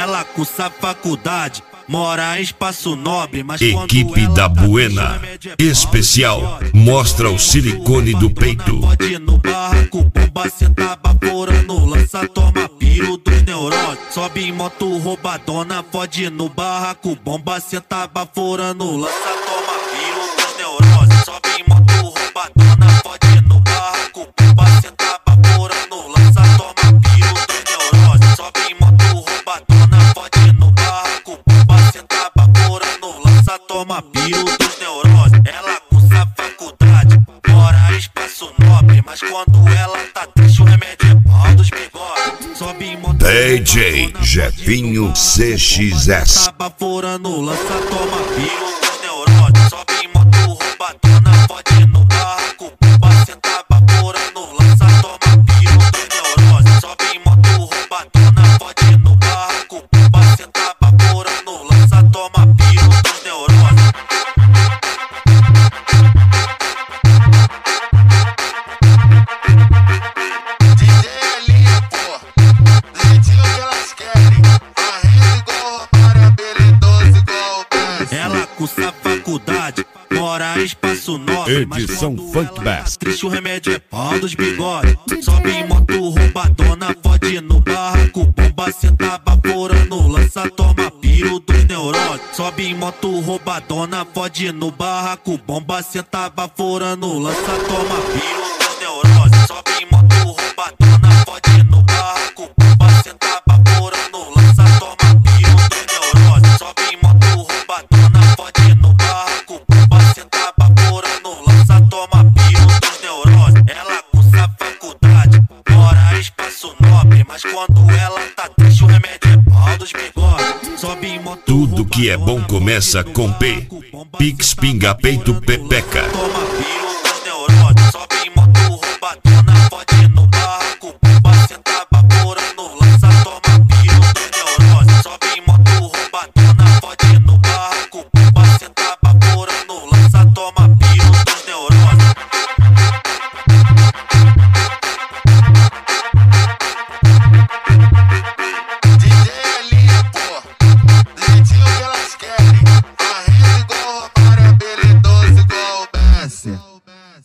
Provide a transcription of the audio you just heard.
Ela cursa faculdade, mora em espaço nobre, mas Equipe da Buena especial mostra o silicone do peito. Pode no barraco, bomba senta baforando, lança, toma piro dos neurônios. Sobe em moto roubadona, fode no barraco, bomba senta baforando, lança, toma piro dos neurônios. Sobe em moto roubadona, fode no barraco, bomba senta baforando, lança, toma piro dos neurônios. Sobe em moto roubadona, fode no barraco, bomba senta baforando, lança, toma piro dos neurônios. Ela cursa faculdade, mora em espaço nobre, mas quando ela tá triste o remédio é pau dos bigodes. Sobe em moto DJ Jefinho CXS. tá baforando, lança, toma piro dos neurônios. Sobe em moto roubadona, fode no barraco, bomba senta baforando, lança, toma piro dos neurônios. Sobe em moto roubadona, fode no barraco, bomba senta baforando, lança, toma piro dos neurônios. DJ Elinho, pô, do jeitinho que elas querem. Arrendo igual roubar, habilidoso igual o Pés. Ela cursa faculdade, mora em espaço nobre, mas Edição quando Funk ela Bass. tá triste o remédio é pau dos bigodes. Sobe em moto roubadona, fode no barraco, bomba senta baforando, lança, toma piro dos neurônios. Sobe em moto roubadona, fode no barraco, bomba senta baforando, lança, toma piro dos neurônios. Sobe em moto roubadona, fode no barraco, bomba senta baforando, lança, toma piro dos neurônios. Sobe em moto roubadona, fode no barraco, bomba senta baforando, lança, toma piro dos neurônios. Ela cursa faculdade, mora em espaço nobre, mas quando ela tá triste o remédio é pau dos bigodes. Sobe em moto Tudo que é bom começa com P. Pix Pinga Peito Pepeca.